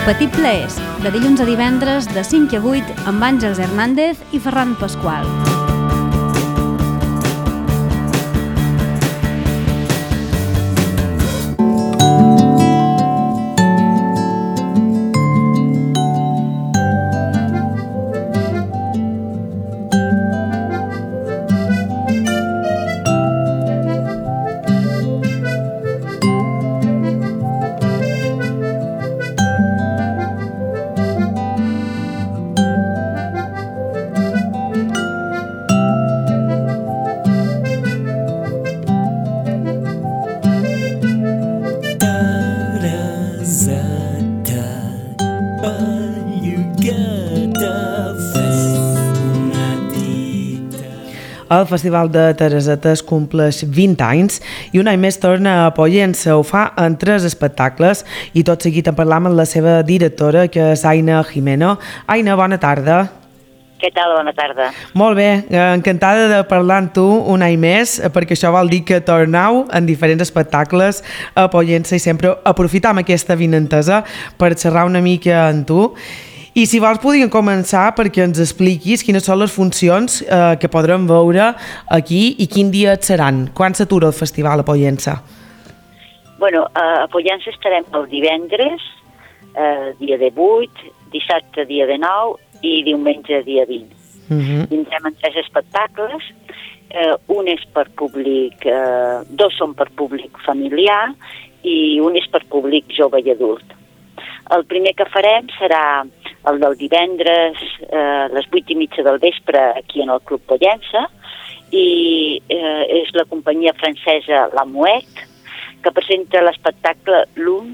Petit Plaers, de dilluns a divendres de 5 a 8 amb Àngels Hernández i Ferran Pasqual. El Festival de Teresetes compleix 20 anys i un any més torna a Pollença. Ho fa en 3 espectacles i tot seguit en parlam amb la seva directora, que és Aina Jimeno. Aina, bona tarda. Què tal? Bona tarda. Molt bé, encantada de parlar amb tu un any més, perquè això vol dir que torneu en diferents espectacles a Pollença i sempre aprofitam aquesta vinentesa per xerrar una mica amb tu. I si vols podríem començar perquè ens expliquis quines són les funcions que podrem veure aquí i quin dia et seran. Quan s'atura el festival a Pollença? Bueno, a Pollença estarem el divendres, dia 18, dissabte dia 19 i diumenge dia 20. Vindrem en 3 espectacles, un és per públic, 2 són per públic familiar i un és per públic jove i adult. El primer que farem serà el del divendres a les 8:30 del vespre aquí en el Club Pollença i és la companyia francesa La Mouette que presenta l'espectacle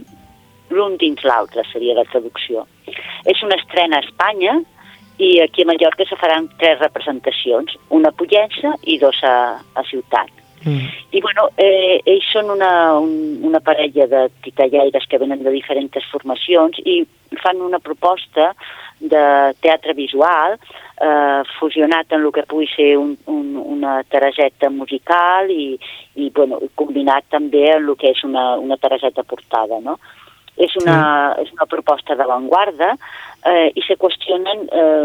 l'un dins l'altre, seria la traducció. És una estrena a Espanya i aquí a Mallorca se faran 3 representacions, una a Pollença i 2 a Ciutat. I bueno, ells són una parella de titellaires que venen de diferents formacions i fan una proposta de teatre visual fusionat en el que pugui ser una Tereseta musical i bueno, combinat també en el que és una Tereseta portada, no? És una proposta d'avantguarda i se qüestionen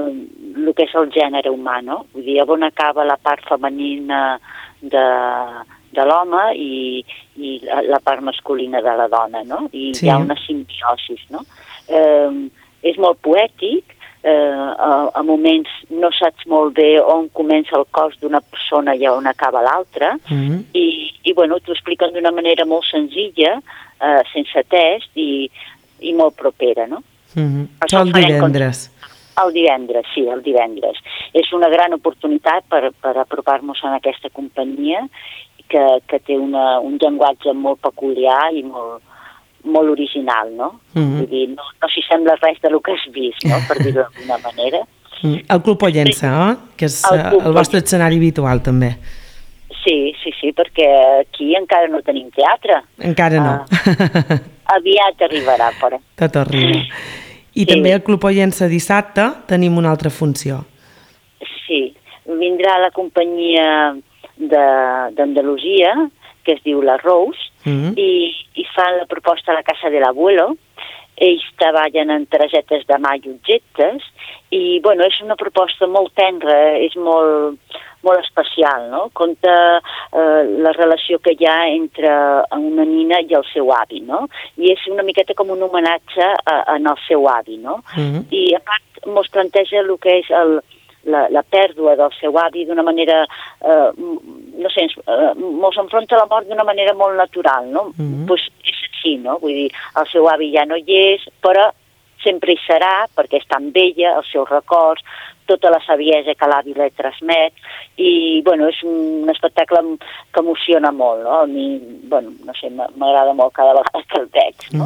el que és el gènere humà, no? Vull dir, on acaba la part femenina de l'home i la part masculina de la dona, no? I sí. Hi ha una simbiosi, no? És molt poètic, a moments no saps molt bé on comença el cos d'una persona i on acaba l'altra, i bueno, t'ho expliquen d'una manera molt senzilla, sense test i molt propera, no? El divendres. El divendres, sí, el divendres. És una gran oportunitat per apropar-nos a aquesta companyia que té un llenguatge molt peculiar i molt original, no? Vull dir, no s'hi sembla res del que has vist, no? Per dir-ho d'alguna manera. El Club Pollença, que és el vostre escenari habitual, també. Sí, perquè aquí encara no tenim teatre. Encara no. Aviat arribarà, però. Tot arriba. I també al Club Pollença dissabte tenim una altra funció. Sí, vindrà la companyia d'Andalusia, que es diu La Rose, i fan la proposta a la Casa de l'Abuelo. Ells treballen en Teresetes de mà i objectes, i bueno, és una proposta molt tendra, és molt especial, no? Conta la relació que hi ha entre una nina i el seu avi, no? I és una miqueta com un homenatge en el seu avi, no? I a part mos planteja el que és la pèrdua del seu avi d'una manera, no sé, mos enfronta a la mort d'una manera molt natural, no? Pues és així, no? Vull dir, el seu avi ja no hi és, però sempre hi serà, perquè és tan vella, els seus records, tota la saviesa que l'avi li transmet, i, bueno, és un espectacle que emociona molt, no? A mi, bueno, no sé, m'agrada molt cada vegada que el veig, no?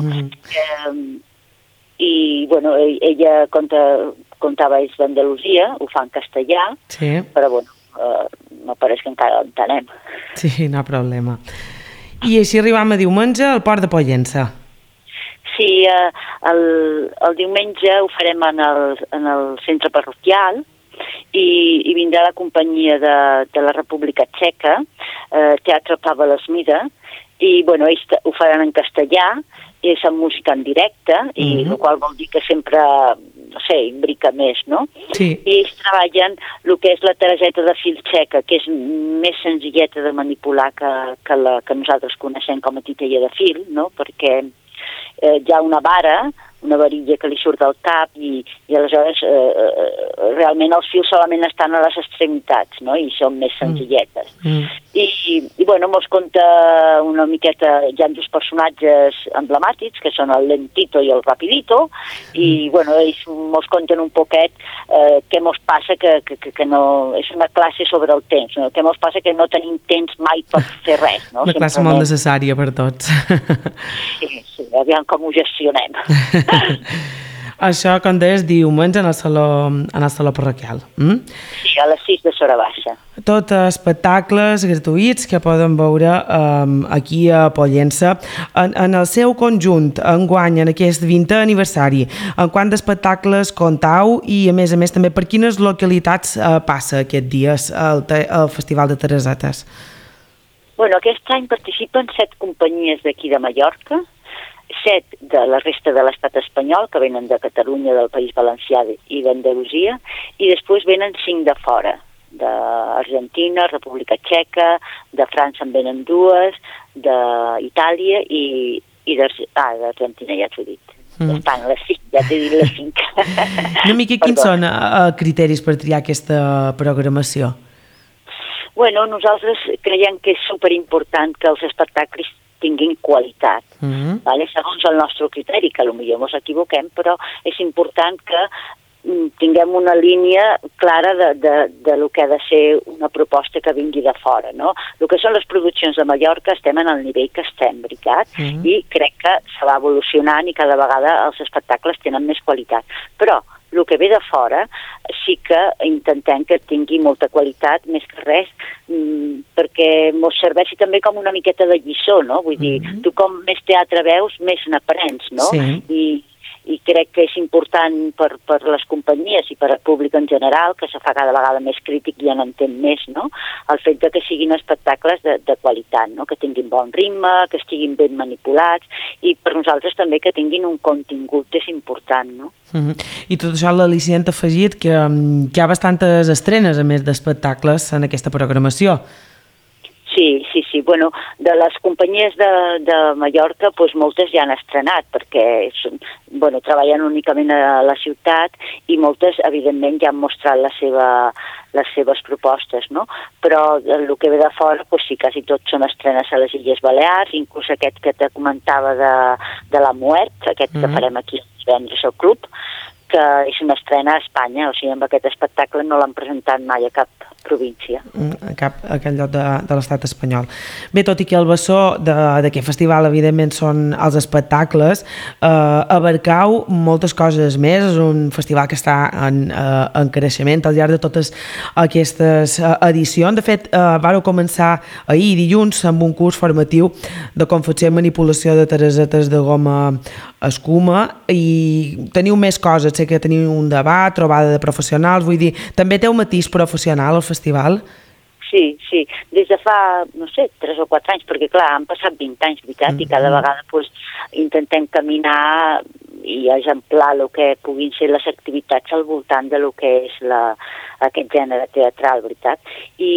I, bueno, ella contava ells d'Andalusia, ho fa en castellà, però, bueno, m'apareix que encara l'entenem. Sí, no hi ha problema. I així arribam a diumenge al Port de Pollença. Sí, el diumenge ho farem en el centre parroquial i vindrà la companyia de la República Txeca, Teatre Pavel Esmida, i bueno, ells ho faran en castellà, i és amb música en directe, i el qual vol dir que sempre, no sé, imbrica més, no? Sí. I ells treballen el que és la targeta de fil txeca, que és més senzilleta de manipular que la que nosaltres coneixem com a titella de fil, no? Perquè hi ha una vara, una varilla que li surt del cap i aleshores realment els fils solament estan a les extremitats, no? I són més senzilletes. I bueno, mos conta una miqueta, hi ha dos personatges emblemàtics, que són el Lentito i el Rapidito, i bueno, ells mos conten un poquet què mos passa que no... És una classe sobre el temps, no? Què mos passa que no tenim temps mai per fer res, no? Una classe molt necessària per tots. Sí, aviam com ho gestionem. Això, com deies, diumenge en el saló parroquial. Sí, a les 6 de Sora Baixa. Tot espectacles gratuïts que poden veure aquí a Pollença. En el seu conjunt, enguany, en aquest 20è aniversari, en quant d'espectacles comptau i, a més, també per quines localitats passa aquests dies el Festival de Teresetes? Bueno, aquest any participen 7 companyies d'aquí de Mallorca, 7 de la resta de l'estat espanyol, que venen de Catalunya, del País Valencià i d'Andalusia, i després venen 5 de fora, d'Argentina, República Txeca, de França en venen 2, d'Itàlia i d'Argentina, ja t'ho he dit. Estan les 5, ja t'he dit les 5. Una mica quins són criteris per triar aquesta programació? Bueno, nosaltres creiem que és superimportant que els espectacles tinguin qualitat, vale? Segons el nostre criteri, que potser ens equivoquem, però és important que tinguem una línia clara de lo que ha de ser una proposta que vingui de fora, no? El que són les produccions de Mallorca estem en el nivell que estem, veritat? I crec que se va evolucionant i cada vegada els espectacles tenen més qualitat. Però el que ve de fora sí que intentem que tingui molta qualitat, més que res, perquè ens serveixi també com una miqueta de lliçó, no? Vull dir, tu com més teatre veus, més n'aprens, no? Sí. I crec que és important per les companyies i per al públic en general, que se fa cada vegada més crític i en entén més, no? El fet de que siguin espectacles de qualitat, no? Que tinguin bon ritme, que estiguin ben manipulats, i per nosaltres també que tinguin un contingut és important, no? I tot això l'al·licient afegit que hi ha bastantes estrenes, a més d'espectacles, en aquesta programació. Sí. Bueno, de les companyies de Mallorca, doncs moltes ja han estrenat, perquè treballen únicament a la ciutat i moltes, evidentment, ja han mostrat les seves propostes, no? Però el que ve de fora, doncs sí, quasi tots són estrenes a les Illes Balears, inclús aquest que te comentava de la Muert, aquest que farem aquí divendres al club, que és una estrena a Espanya, o sigui, amb aquest espectacle no l'han presentat mai a cap província. A aquell lloc de l'estat espanyol. Bé, tot i que el bessó d'aquest festival, evidentment, són els espectacles, abarcau moltes coses més. És un festival que està en creixement al llarg de totes aquestes edicions. De fet, vàreu començar ahir, dilluns, amb un curs formatiu de confecció i manipulació de taresetes de goma escuma, i teniu més coses. Sé que teniu un debat, trobada de professionals, vull dir, també té un matís professional al festival? Sí. Des de fa, no sé, 3 o 4 anys, perquè clar, han passat 20 anys, veritat, i cada vegada intentem caminar i exemplar el que puguin ser les activitats al voltant de lo que és aquest gènere teatral, veritat. I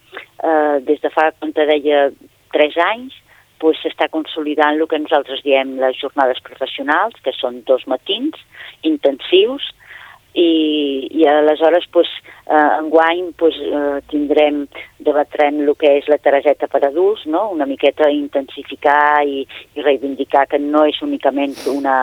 des de fa, com te deia, 3 anys, s'està consolidant el que nosaltres diem les jornades professionals, que són 2 matins intensius, i aleshores enguany debatrem el que és la Tereseta per adults, no? Una miqueta intensificar i reivindicar que no és únicament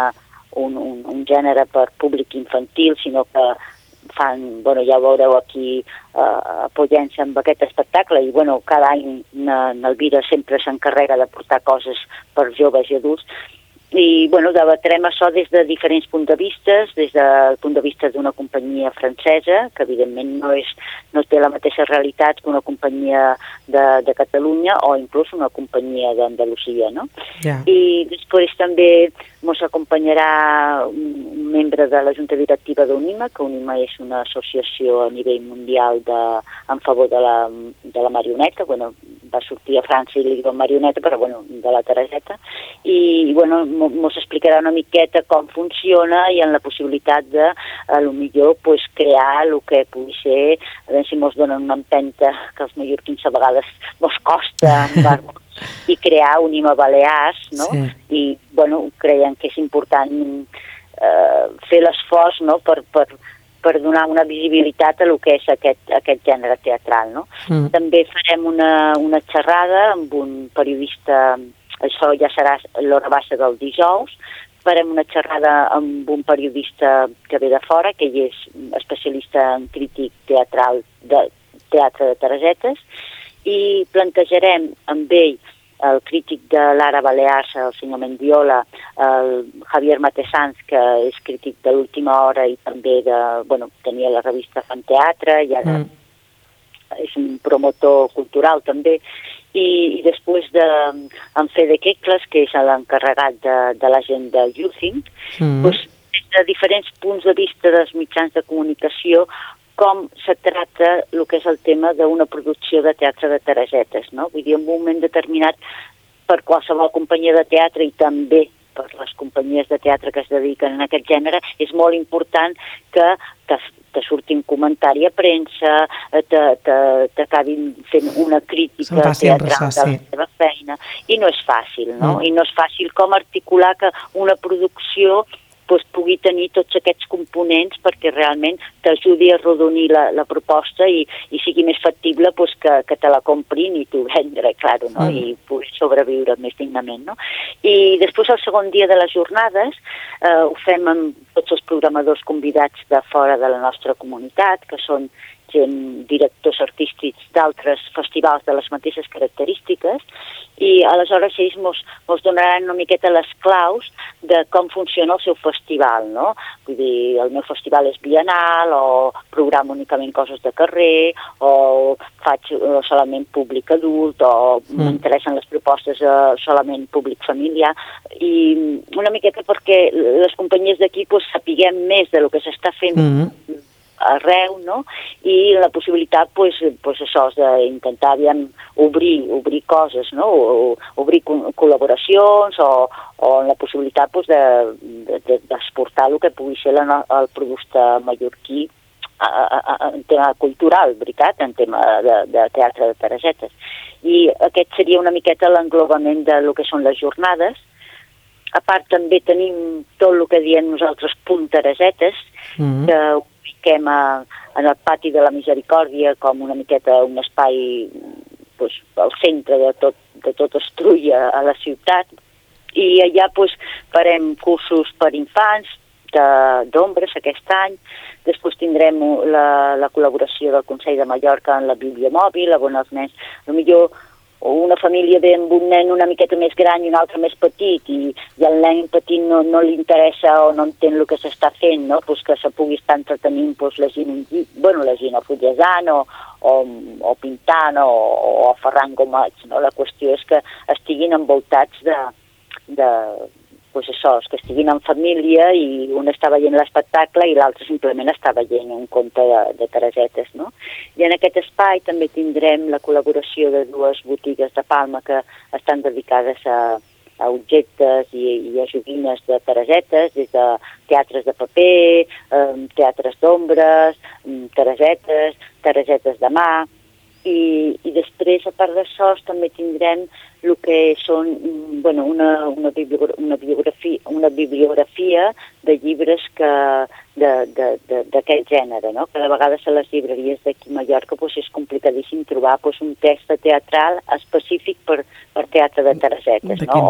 un gènere per públic infantil, sinó que fan, ja ho veureu aquí a Pollença amb aquest espectacle, i cada any l'Elvira sempre s'encarrega de portar coses per joves i adults, i debatrem això des de diferents punts de vista, des del punt de vista d'una companyia francesa, que evidentment no té la mateixa realitat que una companyia de Catalunya o inclús una companyia d'Andalusia, no? Yeah. I després també ens acompanyarà un membre de la Junta Directiva d'UNIMA, que UNIMA és una associació a nivell mundial en favor de la marioneta, va sortir a França i li diuen marioneta, però bueno, de la Tereseta, i bueno, mos explicarà una miqueta com funciona i en la possibilitat de, a lo millor, pues, crear el que pugui ser, a veure si mos donen una empenta que els mallorquins a vegades mos costa i crear un Ima Balears, no? Sí. I bueno, creiem que és important fer l'esforç, no?, per donar una visibilitat a lo que és aquest gènere teatral, no? També farem una xerrada amb un periodista, això ja serà l'hora baixa del dijous, farem una xerrada amb un periodista que ve de fora, que ell és especialista en crític teatral de teatre de Teresetes, i plantejarem amb ell el crític de l'Ara Balears, el senyor Mendiola, el Javier Matesanz, que és crític de l'Última Hora i també tenia la revista Fan Teatre, i ara és un promotor cultural també, i després en Fede Kekles, que és l'encarregat de la gent de Youthing, doncs, des de diferents punts de vista dels mitjans de comunicació, com se tracta el que és el tema d'una producció de teatre de Teresetes, no? Vull dir, en un moment determinat, per qualsevol companyia de teatre i també per les companyies de teatre que es dediquen a aquest gènere, és molt important que te surti un comentari a premsa, t'acabin fent una crítica teatral de la teva feina, i no és fàcil, no? I no és fàcil com articular que una producció pugui tenir tots aquests components perquè realment t'ajudi a arrodonir la proposta i sigui més factible que te la comprin i tu vendre, clar, no? I pugui sobreviure més dignament, no? I després, el segon dia de les jornades, ho fem amb tots els programadors convidats de fora de la nostra comunitat, que són directors artístics d'altres festivals de les mateixes característiques, i aleshores ells mos donaran una miqueta les claus de com funciona el seu festival, no? Vull dir, el meu festival és bienal, o programo únicament coses de carrer, o faig solament públic adult, o m'interessen les propostes solament públic familiar, i una miqueta perquè les companyies d'aquí sapiguem més de lo que s'està fent arreu, no? I la possibilitat, això, d'intentar obrir coses, no? Obrir col·laboracions o la possibilitat d'exportar el que pugui ser el producte mallorquí en tema cultural, veritat, en tema de teatre de Teresetes. I aquest seria una miqueta l'englobament del que són les jornades. A part, també tenim tot el que diem nosaltres Punt Teresetes, que ubiquem en el pati de la Misericòrdia com una miqueta un espai al centre de tot Estruia a la ciutat, i allà farem cursos per infants d'ombres aquest any. Després tindrem la col·laboració del Consell de Mallorca en la bibliomòbil, on els nens, potser una família ve amb un nen una miqueta més gran i un altre més petit, i el nen petit no li interessa o no entén el que s'està fent, no? Que se pugui estar entretenint llegint o fullejant o pintant o aferrant gomets, no? La qüestió és que estiguin envoltats que estiguin en família, i un està veient l'espectacle i l'altre simplement està veient un conte de Teresetes, no? I en aquest espai també tindrem la col·laboració de dues botigues de Palma que estan dedicades a objectes i a joguines de Teresetes, des de teatres de paper, teatres d'ombres, Teresetes de mà, i després, a part d'això, també tindrem el que són una bibliografia de llibres d'aquest gènere, no? Que de vegades a les llibreries d'aquí a Mallorca és complicadíssim trobar un text teatral específic per teatre de Teresetes, no?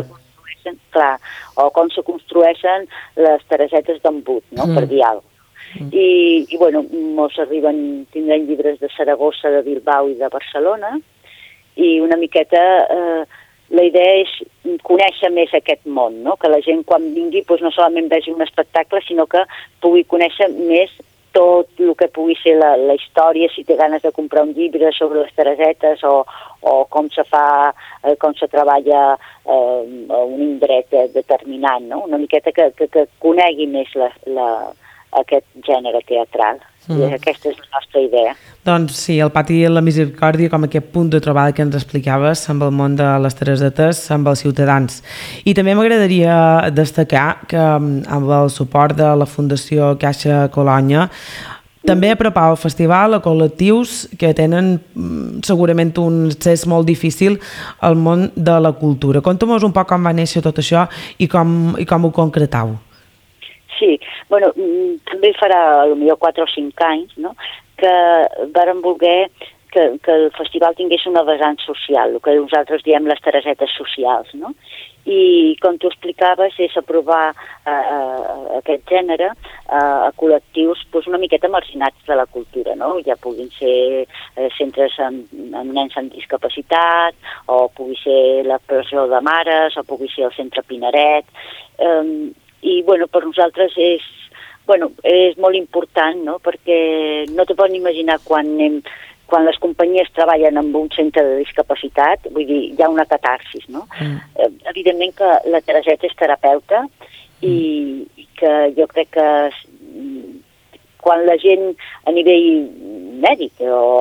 O com se construeixen les Teresetes d'Embut, no? Per dir alguna cosa. I tindrem llibres de Saragossa, de Bilbao i de Barcelona, i una miqueta la idea és conèixer més aquest món, no? Que la gent quan vingui no solament vegi un espectacle, sinó que pugui conèixer més tot el que pugui ser la història, si té ganes de comprar un llibre sobre les Teresetes o com se fa, com se treballa un indret determinant, no? Una miqueta que conegui més aquest gènere teatral. I aquesta és la nostra idea. Doncs sí, el Pati de la Misericòrdia com aquest punt de trobada que ens explicaves amb el món de les Teresetes, amb els ciutadans. I també m'agradaria destacar que amb el suport de la Fundació Caixa Colònia també apropar el festival a col·lectius que tenen segurament un accés molt difícil al món de la cultura. Conta'm-nos un poc com va néixer tot això i com ho concretau. Sí, bueno, també farà potser 4 o 5 anys, no?, que vàrem voler que el festival tingués una vessant social, el que nosaltres diem les Teresetes socials, no? I, com tu explicaves, és aprovar aquest gènere a col·lectius una miqueta marginats de la cultura, no? Ja puguin ser centres amb nens amb discapacitat, o pugui ser la presó de mares, o pugui ser el centre Pinaret. I, per nosaltres és molt important, no? Perquè no te pots imaginar quan les companyies treballen amb un centre de discapacitat, vull dir, hi ha una catarsis, no? Evidentment que la Tereseta és terapeuta i que jo crec que quan la gent a nivell mèdic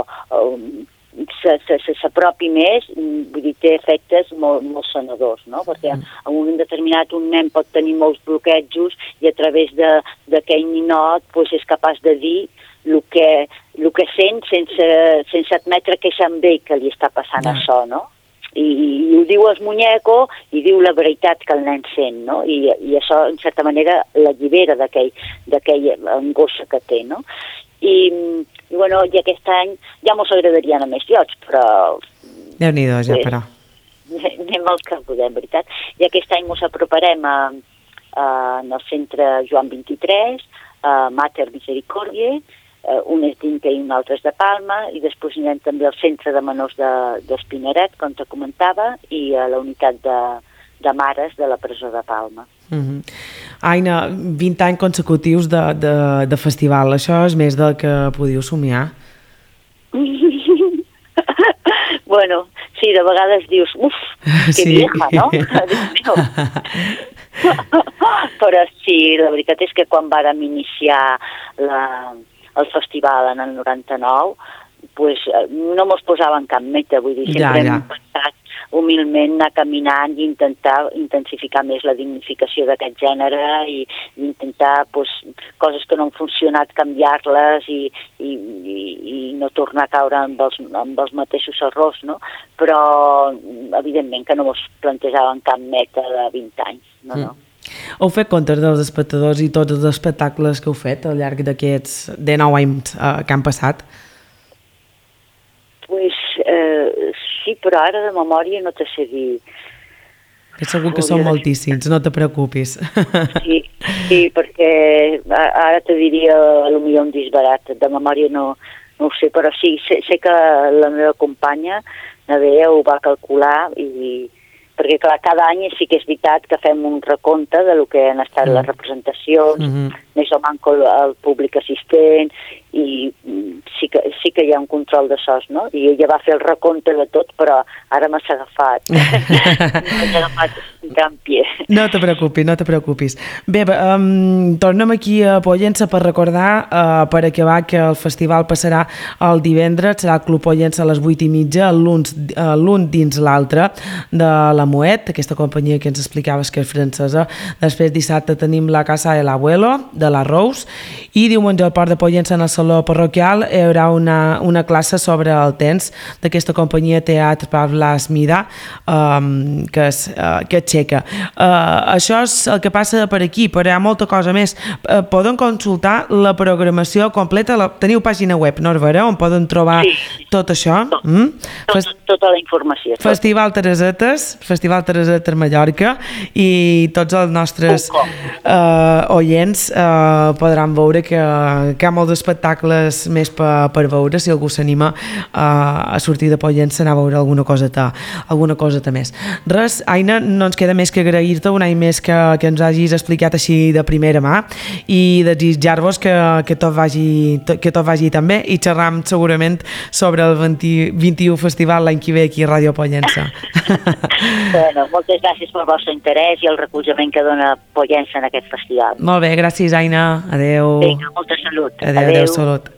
s'apropi més, vull dir, té efectes molt sanadors, no? Perquè en un moment determinat un nen pot tenir molts bloquejos i a través d'aquell ninot és capaç de dir el que sent sense admetre que és amb ell que li està passant això, no? I ho diu el muñeco i diu la veritat que el nen sent, no? I això, en certa manera, l'allibera d'aquella angoixa que té, no? I aquest any ja mos agradaria anar a més llocs, però... Déu-n'hi-do, ja, però. Anem al que podem, veritat. I aquest any mos aproparem en el centre Joan 23, a Mater Misericòrdia, un és d'Inca i un altre és de Palma, i després anirem també al centre de menors d'Espinaret, com te comentava, i a la unitat de mares de la presó de Palma. Aina, 20 anys consecutius de festival, això és més del que podíeu somiar? Sí, de vegades dius, que vieja, no? Però sí, la veritat és que quan vàrem iniciar el festival en el 99, no mos posaven cap meta, vull dir, sempre hem pensat humilment anar caminant i intentar intensificar més la dignificació d'aquest gènere i intentar coses que no han funcionat canviar-les i no tornar a caure amb els mateixos errors, no? Però evidentment que no mos plantejaven cap meta de 20 anys, no. Heu fet comptes dels espectadors i tots els espectacles que heu fet al llarg d'aquests 19 anys que han passat? Sí, però ara de memòria no te sé dir. Segur que són moltíssims, no te preocupis. Sí, perquè ara te diria potser un disbarat, de memòria no ho sé, però sí, sé que la meva companya, Nadea, ho va calcular perquè clar, cada any sí que és veritat que fem un recompte de lo que han estat les representacions, més o manco el públic assistent, i sí que hi ha un control de sos, no? I ella va fer el recompte de tot, però ara m'has agafat. M'has agafat un gran pie. No te preocupis. Bé, tornem aquí a Pollença per recordar, per acabar, que el festival passarà el divendres, serà el Club Pollença a les 8:30, l'un dins l'altre, de la Moet, aquesta companyia que ens explicaves que és francesa. Després dissabte tenim la Casa de l'Abuelo, de la Rose, i diumenge al Port de Pollença, en el Saló Parroquial, hi haurà una classe sobre el temps d'aquesta companyia Teatre Pavla Smida, que és txeca. Això és el que passa per aquí, però hi ha molta cosa més. Poden consultar la programació completa, teniu pàgina web, no, Vera, on poden trobar tot això? Tota la informació. Festival Teresetes Mallorca, i tots els nostres oients podran veure que hi ha molts espectacles més per veure, si algú s'anima a sortir de Pollença, anar a veure alguna coseta més. Res, Aina, no ens queda més que agrair-te un any més que ens hagis explicat així de primera mà i desitjar-vos que tot vagi tan bé, i xerram segurament sobre el 21 festival l'any que ve aquí a Ràdio Pollença. Moltes gràcies pel vostre interès i el recolzament que dona Pollença en aquest festival. Molt bé, gràcies, Aina. Adéu. Vinga, molta salut. Adéu, salut.